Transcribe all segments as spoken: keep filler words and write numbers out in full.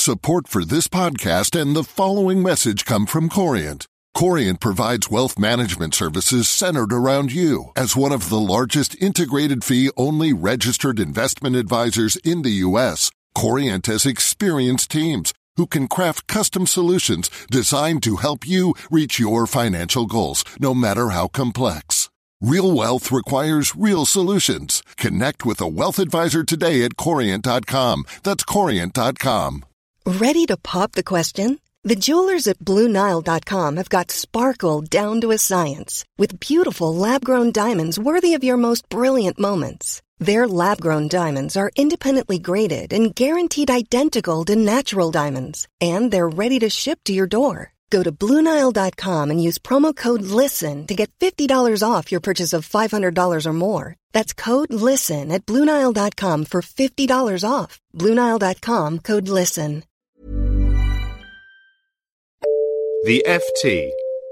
Support for this podcast and the following message come from Corient. Corient provides wealth management services centered around you. As one of the largest integrated fee-only registered investment advisors in the U S, Corient has experienced teams who can craft custom solutions designed to help you reach your financial goals, no matter how complex. Real wealth requires real solutions. Connect with a wealth advisor today at Corient dot com. That's Corient dot com. Ready to pop the question? The jewelers at Blue Nile dot com have got sparkle down to a science with beautiful lab-grown diamonds worthy of your most brilliant moments. Their lab-grown diamonds are independently graded and guaranteed identical to natural diamonds, and they're ready to ship to your door. Go to Blue Nile dot com and use promo code LISTEN to get fifty dollars off your purchase of five hundred dollars or more. That's code LISTEN at Blue Nile dot com for fifty dollars off. Blue Nile dot com, code LISTEN. The F T.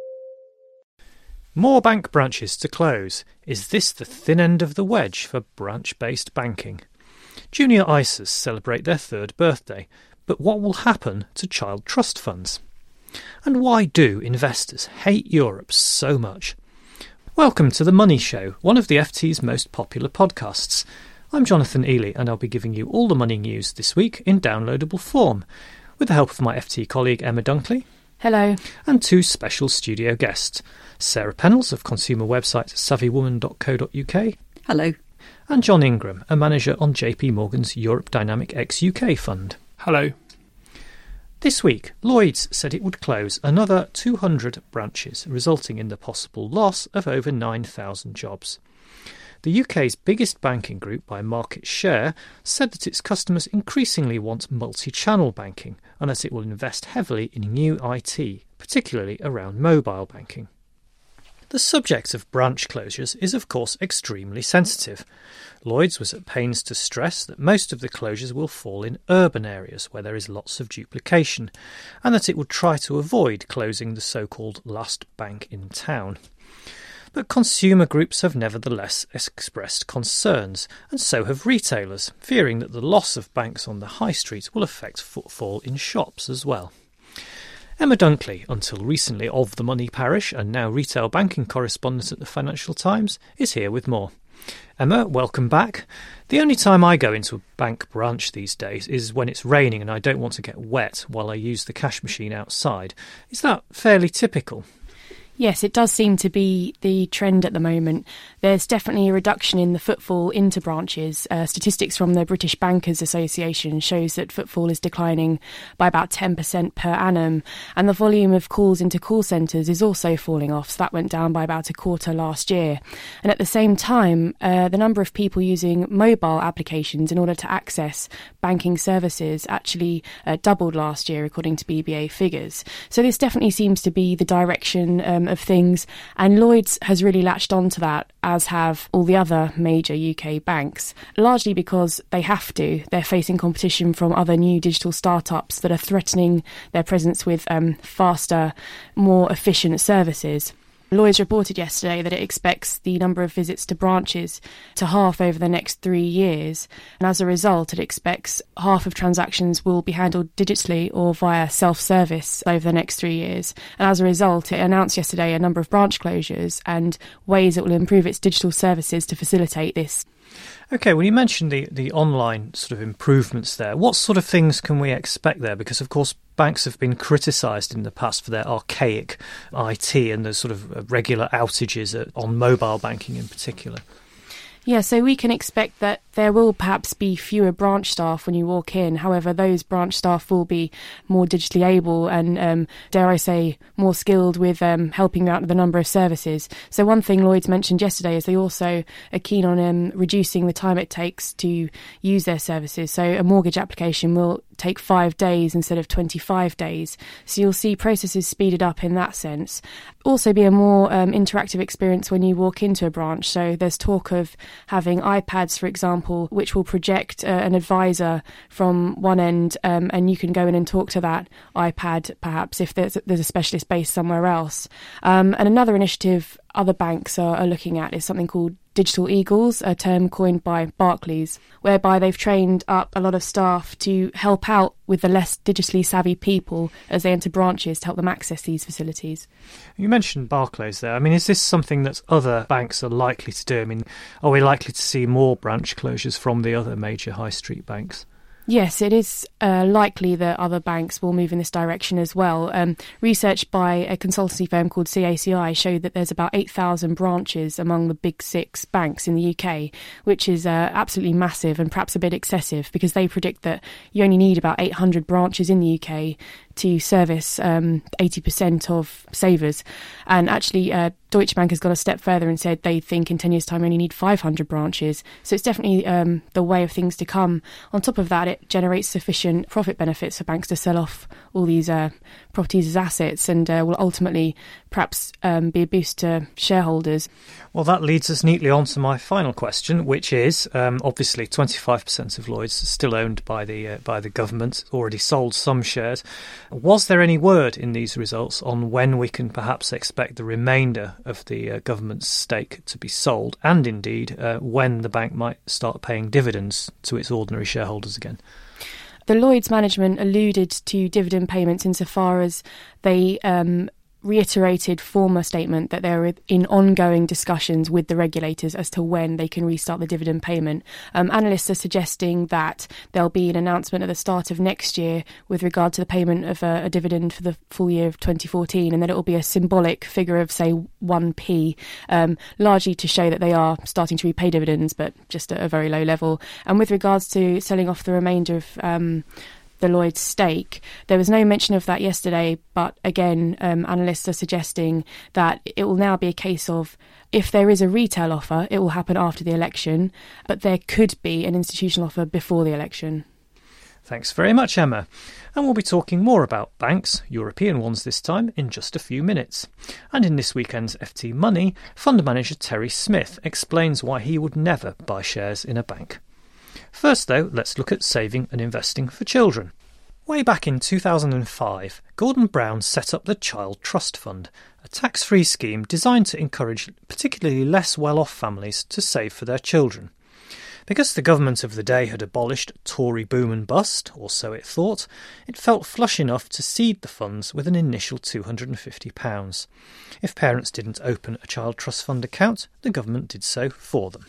More bank branches to close. Is this the thin end of the wedge for branch-based banking? Junior I S As celebrate their third birthday, but what will happen to child trust funds? And why do investors hate Europe so much? Welcome to The Money Show, one of the F T's most popular podcasts. I'm Jonathan Ely, and I'll be giving you all the money news this week in downloadable form, with the help of my F T colleague Emma Dunkley. Hello. And two special studio guests, Sarah Pennells of consumer website savvy woman dot co dot uk. Hello. And John Ingram, a manager on J P Morgan's Europe Dynamic X U K fund. Hello. This week, Lloyds said it would close another two hundred branches, resulting in the possible loss of over nine thousand jobs. The U K's biggest banking group by market share said that its customers increasingly want multi-channel banking and that it will invest heavily in new I T, particularly around mobile banking. The subject of branch closures is of course extremely sensitive. Lloyds was at pains to stress that most of the closures will fall in urban areas where there is lots of duplication, and that it would try to avoid closing the so-called last bank in town. But consumer groups have nevertheless expressed concerns, and so have retailers, fearing that the loss of banks on the high street will affect footfall in shops as well. Emma Dunkley, until recently of the Money Parish and now retail banking correspondent at the Financial Times, is here with more. Emma, welcome back. The only time I go into a bank branch these days is when it's raining and I don't want to get wet while I use the cash machine outside. Is that fairly typical? Yes, it does seem to be the trend at the moment. There's definitely a reduction in the footfall into branches. Uh, statistics from the British Bankers Association shows that footfall is declining by about ten percent per annum, and the volume of calls into call centres is also falling off, so that went down by about a quarter last year. And at the same time, uh, the number of people using mobile applications in order to access banking services actually uh, doubled last year, according to B B A figures. So this definitely seems to be the direction um, of things, and Lloyds has really latched on to that, as have all the other major U K banks, largely because they have to. They're facing competition from other new digital startups that are threatening their presence with um, faster, more efficient services. Lloyds reported yesterday that it expects the number of visits to branches to halve over the next three years. And as a result, it expects half of transactions will be handled digitally or via self-service over the next three years. And as a result, it announced yesterday a number of branch closures and ways it will improve its digital services to facilitate this. OK, well, you mentioned the, the online sort of improvements there. What sort of things can we expect there? Because, of course, banks have been criticised in the past for their archaic I T and the sort of regular outages on mobile banking in particular. Yeah, so we can expect that there will perhaps be fewer branch staff when you walk in. However, those branch staff will be more digitally able and, um, dare I say, more skilled with um, helping out with a number of services. So one thing Lloyds mentioned yesterday is they also are keen on um, reducing the time it takes to use their services. So a mortgage application will take five days instead of twenty-five days. So you'll see processes speeded up in that sense. Also be a more um, interactive experience when you walk into a branch. So there's talk of having iPads, for example, which will project uh, an advisor from one end, um, and you can go in and talk to that iPad, perhaps, if there's, there's a specialist base somewhere else. Um, and another initiative other banks are, are looking at is something called Digital Eagles, a term coined by Barclays, whereby they've trained up a lot of staff to help out with the less digitally savvy people as they enter branches to help them access these facilities. You mentioned Barclays there. I mean, is this something that other banks are likely to do? I mean, are we likely to see more branch closures from the other major high street banks? Yes, it is uh, likely that other banks will move in this direction as well. Um, research by a consultancy firm called C A C I showed that there's about eight thousand branches among the big six banks in the U K, which is uh, absolutely massive and perhaps a bit excessive, because they predict that you only need about eight hundred branches in the U K to service um, eighty percent of savers. And actually, uh, Deutsche Bank has gone a step further and said they think in ten years' time we only need five hundred branches. So it's definitely um, the way of things to come. On top of that, it generates sufficient profit benefits for banks to sell off all these uh, properties as assets, and uh, will ultimately perhaps um, be a boost to shareholders. Well, that leads us neatly on to my final question, which is um, obviously twenty-five percent of Lloyds is still owned by the uh, by the government, already sold some shares. Was there any word in these results on when we can perhaps expect the remainder of the uh, government's stake to be sold, and indeed uh, when the bank might start paying dividends to its ordinary shareholders again? The Lloyds management alluded to dividend payments insofar as they um, reiterated former statement that they're in ongoing discussions with the regulators as to when they can restart the dividend payment. Um, analysts are suggesting that there'll be an announcement at the start of next year with regard to the payment of a, a dividend for the full year of twenty fourteen, and that it will be a symbolic figure of, say, one p, um, largely to show that they are starting to repay dividends, but just at a very low level. And with regards to selling off the remainder of um, the Lloyds stake, there was no mention of that yesterday, but again, um, analysts are suggesting that it will now be a case of, if there is a retail offer, it will happen after the election, but there could be an institutional offer before the election. Thanks very much, Emma. And we'll be talking more about banks, European ones this time, in just a few minutes. And in this weekend's F T Money, fund manager Terry Smith explains why he would never buy shares in a bank. First, though, let's look at saving and investing for children. Way back in two thousand five, Gordon Brown set up the Child Trust Fund, a tax-free scheme designed to encourage particularly less well-off families to save for their children. Because the government of the day had abolished Tory boom and bust, or so it thought, it felt flush enough to seed the funds with an initial two hundred and fifty pounds. If parents didn't open a Child Trust Fund account, the government did so for them.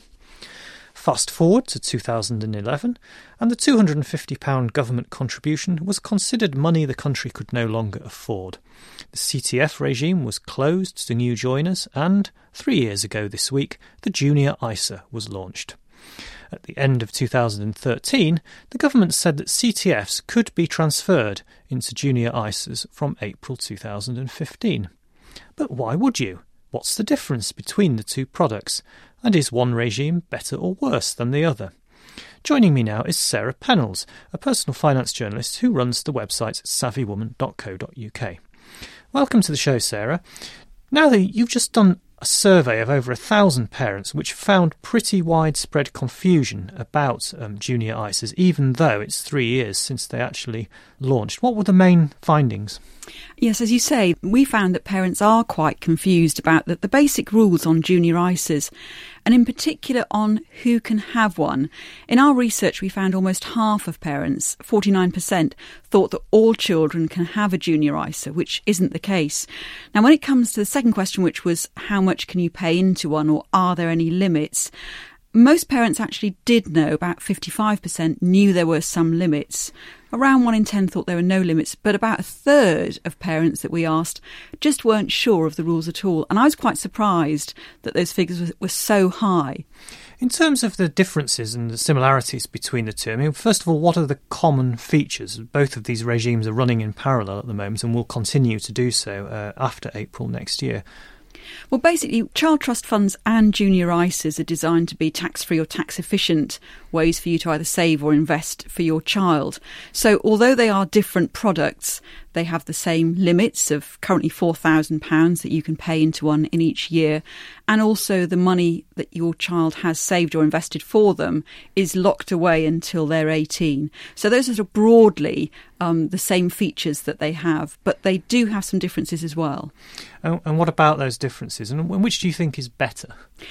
Fast forward to two thousand eleven, and the two hundred and fifty pounds government contribution was considered money the country could no longer afford. The C T F regime was closed to new joiners, and, three years ago this week, the Junior I S A was launched. At the end of two thousand thirteen, the government said that C T Fs could be transferred into Junior I S As from April two thousand fifteen. But why would you? What's the difference between the two products? And is one regime better or worse than the other? Joining me now is Sarah Pennells, a personal finance journalist who runs the website savvy woman dot co dot uk. Welcome to the show, Sarah. Now that you've just done a survey of over a thousand parents which found pretty widespread confusion about um, Junior I S As, even though it's three years since they actually launched. What were the main findings? Yes, as you say, we found that parents are quite confused about the, the basic rules on Junior I S As, and in particular on who can have one. In our research, we found almost half of parents, forty-nine percent, thought that all children can have a Junior I S A, which isn't the case. Now, when it comes to the second question, which was how much can you pay into one, or are there any limits? Most parents actually did know. About fifty-five percent knew there were some limits. Around one in ten thought there were no limits, but about a third of parents that we asked just weren't sure of the rules at all. And I was quite surprised that those figures were so high. In terms of the differences and the similarities between the two, I mean, first of all, what are the common features? Both of these regimes are running in parallel at the moment and will continue to do so uh, after April next year. Well, basically, child trust funds and Junior I S As are designed to be tax-free or tax-efficient ways for you to either save or invest for your child. So although they are different products, they have the same limits of currently four thousand pounds that you can pay into one in each year. And also the money that your child has saved or invested for them is locked away until they're eighteen. So those are sort of broadly um, the same features that they have, but they do have some differences as well. And what about those differences, and which do you think is better?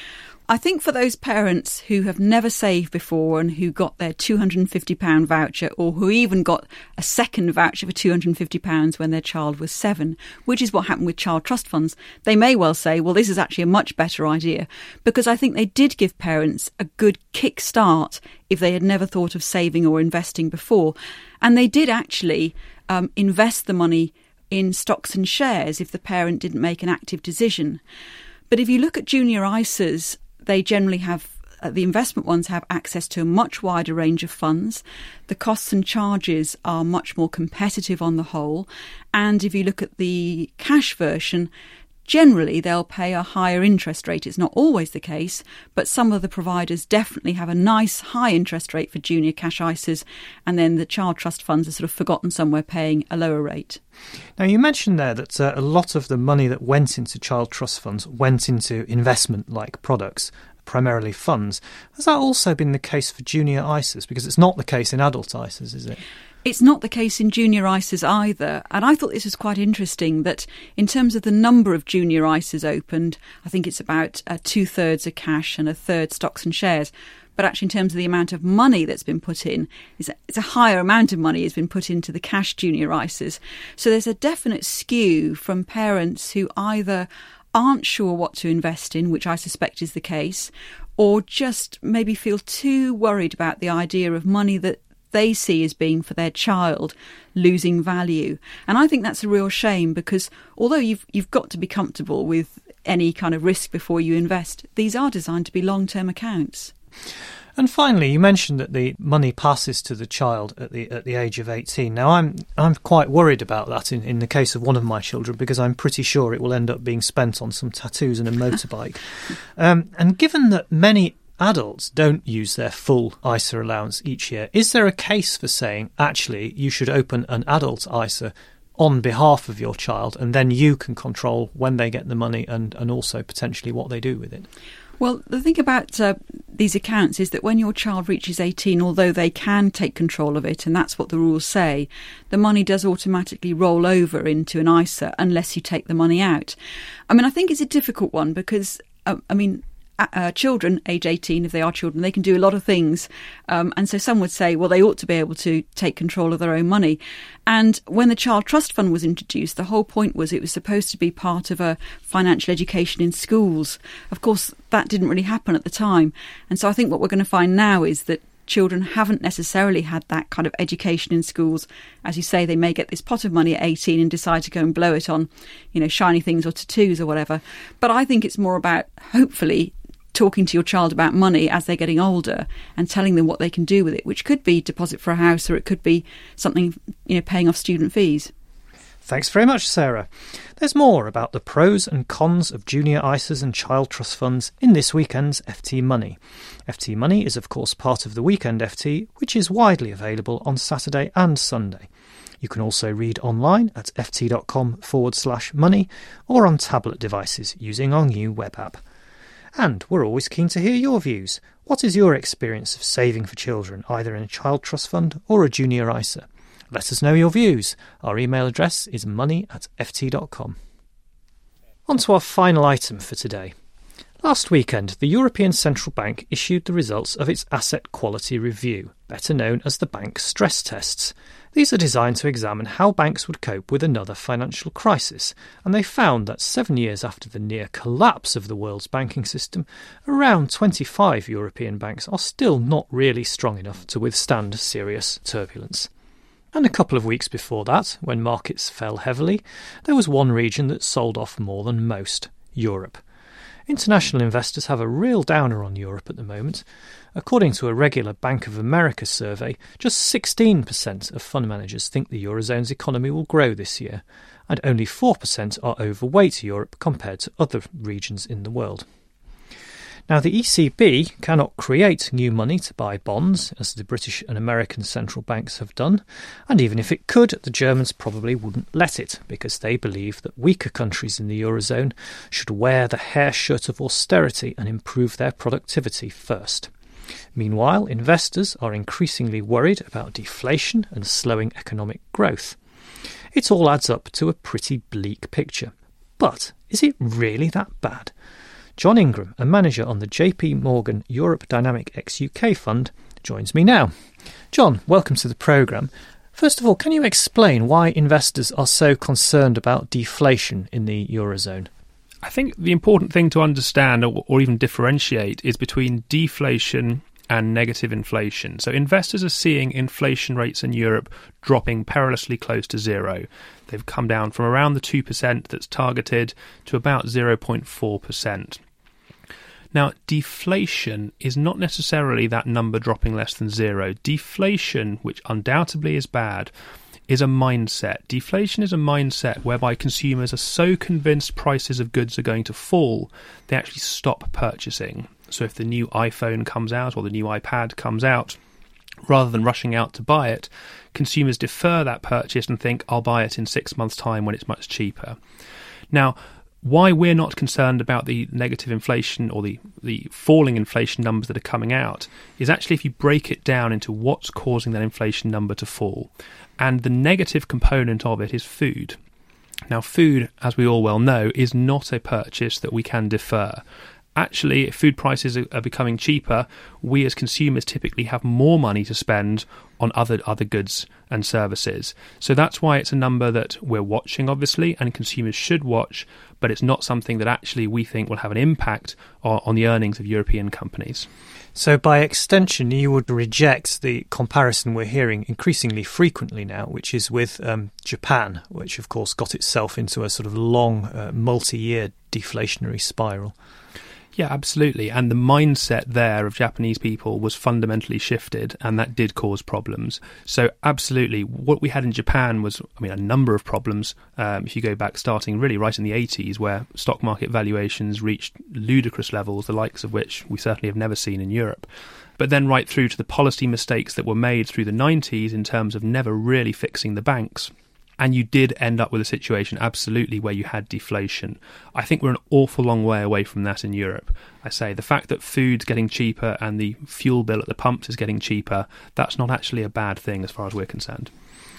I think for those parents who have never saved before and who got their two hundred fifty pounds voucher, or who even got a second voucher for two hundred fifty pounds when their child was seven, which is what happened with child trust funds, they may well say, well, this is actually a much better idea, because I think they did give parents a good kick start if they had never thought of saving or investing before. And they did actually um, invest the money in stocks and shares if the parent didn't make an active decision. But if you look at junior I S As, they generally have, uh, the investment ones have access to a much wider range of funds. The costs and charges are much more competitive on the whole. And if you look at the cash version, generally they'll pay a higher interest rate. It's not always the case, but some of the providers definitely have a nice high interest rate for junior cash I S As, and then the child trust funds are sort of forgotten somewhere paying a lower rate. Now, you mentioned there that uh, a lot of the money that went into child trust funds went into investment-like products, primarily funds. Has that also been the case for junior I S As? Because it's not the case in adult I S As, is it? It's not the case in junior I S As either. And I thought this was quite interesting that in terms of the number of junior I S As opened, I think it's about uh, two-thirds are cash and a third stocks and shares. But actually in terms of the amount of money that's been put in, it's a, it's a higher amount of money has been put into the cash junior I S As. So there's a definite skew from parents who either aren't sure what to invest in, which I suspect is the case, or just maybe feel too worried about the idea of money that they see as being for their child losing value. And I think that's a real shame, because although you've you've got to be comfortable with any kind of risk before you invest, these are designed to be long-term accounts. And finally, you mentioned that the money passes to the child at the at the age of eighteen. Now, I'm I'm quite worried about that in, in the case of one of my children, because I'm pretty sure it will end up being spent on some tattoos and a motorbike. um, and given that many adults don't use their full I S A allowance each year, is there a case for saying, actually, you should open an adult I S A on behalf of your child, and then you can control when they get the money and, and also potentially what they do with it? Well, the thing about uh, these accounts is that when your child reaches eighteen, although they can take control of it, and that's what the rules say, the money does automatically roll over into an I S A unless you take the money out. I mean, I think it's a difficult one because, uh, I mean, Uh, children, age eighteen, if they are children, they can do a lot of things. Um, and so some would say, well, they ought to be able to take control of their own money. And when the Child Trust Fund was introduced, the whole point was it was supposed to be part of a financial education in schools. Of course, that didn't really happen at the time. And so I think what we're going to find now is that children haven't necessarily had that kind of education in schools. As you say, they may get this pot of money at eighteen and decide to go and blow it on, you know, shiny things or tattoos or whatever. But I think it's more about, hopefully, talking to your child about money as they're getting older and telling them what they can do with it, which could be deposit for a house, or it could be something, you know, paying off student fees. Thanks very much, Sarah. There's more about the pros and cons of junior I S As and child trust funds in this weekend's F T Money. F T Money is, of course, part of the Weekend F T, which is widely available on Saturday and Sunday. You can also read online at ft.com forward slash money or on tablet devices using our new web app. And we're always keen to hear your views. What is your experience of saving for children, either in a child trust fund or a junior I S A? Let us know your views. Our email address is money at ft dot com. On to our final item for today. Last weekend, the European Central Bank issued the results of its Asset Quality Review, better known as the bank stress tests. These are designed to examine how banks would cope with another financial crisis, and they found that seven years after the near collapse of the world's banking system, around twenty-five European banks are still not really strong enough to withstand serious turbulence. And a couple of weeks before that, when markets fell heavily, there was one region that sold off more than most: Europe. International investors have a real downer on Europe at the moment. According to a regular Bank of America survey, just sixteen percent of fund managers think the Eurozone's economy will grow this year, and only four percent are overweight Europe compared to other regions in the world. Now, the E C B cannot create new money to buy bonds, as the British and American central banks have done, and even if it could, the Germans probably wouldn't let it, because they believe that weaker countries in the Eurozone should wear the hair shirt of austerity and improve their productivity first. Meanwhile, investors are increasingly worried about deflation and slowing economic growth. It all adds up to a pretty bleak picture. But is it really that bad? John Ingram, a manager on the J P Morgan Europe Dynamic ex-U K fund, joins me now. John, welcome to the programme. First of all, can you explain why investors are so concerned about deflation in the Eurozone? I think the important thing to understand or, or even differentiate is between deflation and negative inflation. So investors are seeing inflation rates in Europe dropping perilously close to zero. They've come down from around the two percent that's targeted to about zero point four percent. Now, deflation is not necessarily that number dropping less than zero. Deflation, which undoubtedly is bad, is a mindset. Deflation is a mindset whereby consumers are so convinced prices of goods are going to fall, they actually stop purchasing. So if the new iPhone comes out or the new iPad comes out, rather than rushing out to buy it, consumers defer that purchase and think, I'll buy it in six months' time when it's much cheaper. Now, why we're not concerned about the negative inflation or the, the falling inflation numbers that are coming out is actually if you break it down into what's causing that inflation number to fall. And the negative component of it is food. Now, food, as we all well know, is not a purchase that we can defer. Actually, if food prices are becoming cheaper, we as consumers typically have more money to spend on other other goods and services. So that's why it's a number that we're watching, obviously, and consumers should watch, but it's not something that actually we think will have an impact on, on the earnings of European companies. So by extension, you would reject the comparison we're hearing increasingly frequently now, which is with um, Japan, which of course got itself into a sort of long, uh, multi-year deflationary spiral. Yeah, absolutely. And the mindset there of Japanese people was fundamentally shifted, and that did cause problems. So absolutely, what we had in Japan was, I mean, a number of problems. Um, if you go back starting really right in the eighties, where stock market valuations reached ludicrous levels, the likes of which we certainly have never seen in Europe. But then right through to the policy mistakes that were made through the nineties in terms of never really fixing the banks. And you did end up with a situation, absolutely, where you had deflation. I think we're an awful long way away from that in Europe. I say the fact that food's getting cheaper and the fuel bill at the pumps is getting cheaper, that's not actually a bad thing as far as we're concerned.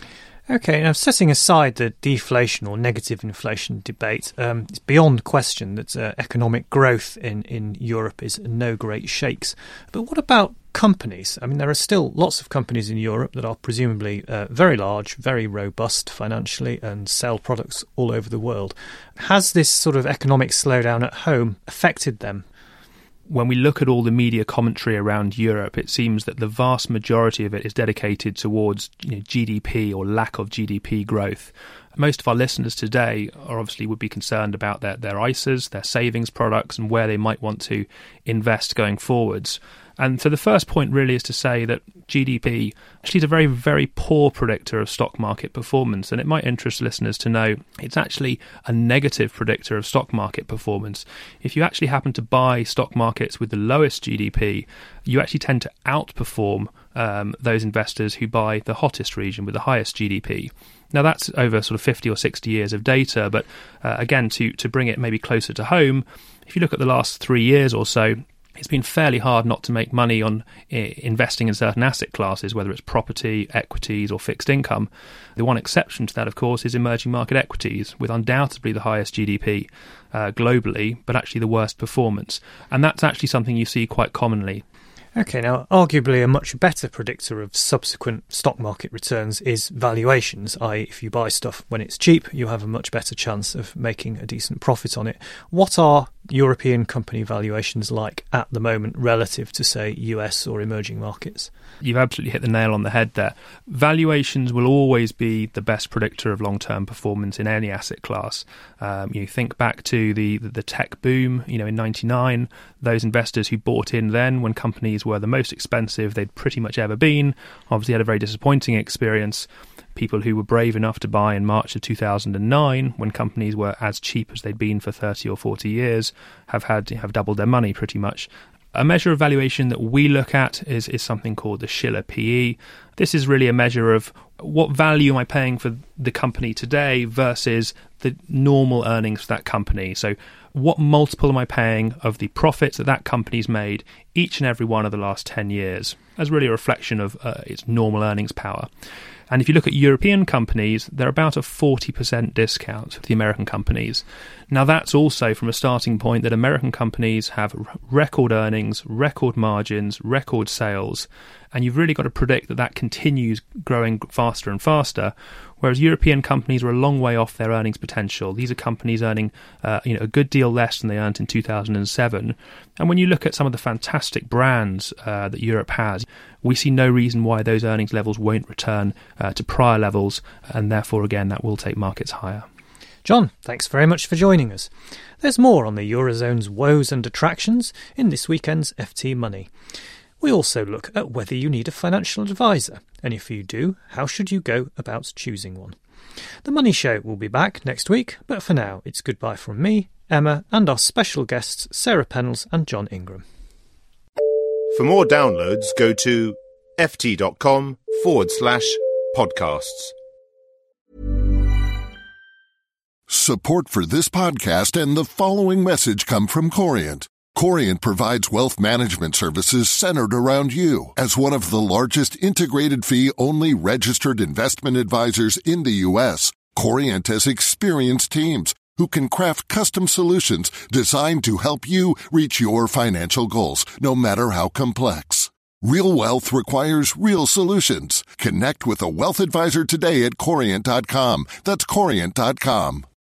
OK, now setting aside the deflation or negative inflation debate, um, it's beyond question that uh, economic growth in, in Europe is no great shakes. But what about companies? I mean, there are still lots of companies in Europe that are presumably uh, very large, very robust financially and sell products all over the world. Has this sort of economic slowdown at home affected them? When we look at all the media commentary around Europe, it seems that the vast majority of it is dedicated towards, you know, G D P or lack of G D P growth. Most of our listeners today are obviously would be concerned about their, their I S As, their savings products, and where they might want to invest going forwards. And so the first point really is to say that G D P actually is a very, very poor predictor of stock market performance. And it might interest listeners to know it's actually a negative predictor of stock market performance. If you actually happen to buy stock markets with the lowest G D P, you actually tend to outperform um, those investors who buy the hottest region with the highest G D P. Now, that's over sort of fifty or sixty years of data. But uh, again, to, to bring it maybe closer to home, if you look at the last three years or so, it's been fairly hard not to make money on I- investing in certain asset classes, whether it's property, equities or fixed income. The one exception to that, of course, is emerging market equities, with undoubtedly the highest G D P uh, globally, but actually the worst performance. And that's actually something you see quite commonly. OK, now, arguably a much better predictor of subsequent stock market returns is valuations, that is if you buy stuff when it's cheap, you have a much better chance of making a decent profit on it. What are European company valuations like at the moment relative to, say, U S or emerging markets? You've absolutely hit the nail on the head there. Valuations will always be the best predictor of long-term performance in any asset class. Um, you think back to the, the, the tech boom, you know, in ninety-nine, those investors who bought in then when companies were the most expensive they'd pretty much ever been, obviously had a very disappointing experience. People who were brave enough to buy in March of two thousand nine, when companies were as cheap as they'd been for thirty or forty years, have had have doubled their money pretty much. A measure of valuation that we look at is, is something called the Shiller P E. This is really a measure of what value am I paying for the company today versus the normal earnings for that company. So what multiple am I paying of the profits that that company's made each and every one of the last ten years, as really a reflection of uh, its normal earnings power. And if you look at European companies, they're about a forty percent discount to the American companies. Now, that's also from a starting point that American companies have record earnings, record margins, record sales, and you've really got to predict that that continues growing faster and faster, whereas European companies are a long way off their earnings potential. These are companies earning uh, you know, a good deal less than they earned in two thousand seven. And when you look at some of the fantastic brands uh, that Europe has, we see no reason why those earnings levels won't return uh, to prior levels, and therefore, again, that will take markets higher. John, thanks very much for joining us. There's more on the Eurozone's woes and attractions in this weekend's F T Money. We also look at whether you need a financial advisor, and if you do, how should you go about choosing one. The Money Show will be back next week, but for now, it's goodbye from me, Emma, and our special guests, Sarah Pennells and John Ingram. For more downloads, go to ft.com forward slash podcasts. Support for this podcast and the following message come from Corient. Corient provides wealth management services centered around you. As one of the largest integrated fee-only registered investment advisors in the U S, Corient has experienced teams who can craft custom solutions designed to help you reach your financial goals, no matter how complex. Real wealth requires real solutions. Connect with a wealth advisor today at Corient dot com. That's Corient dot com.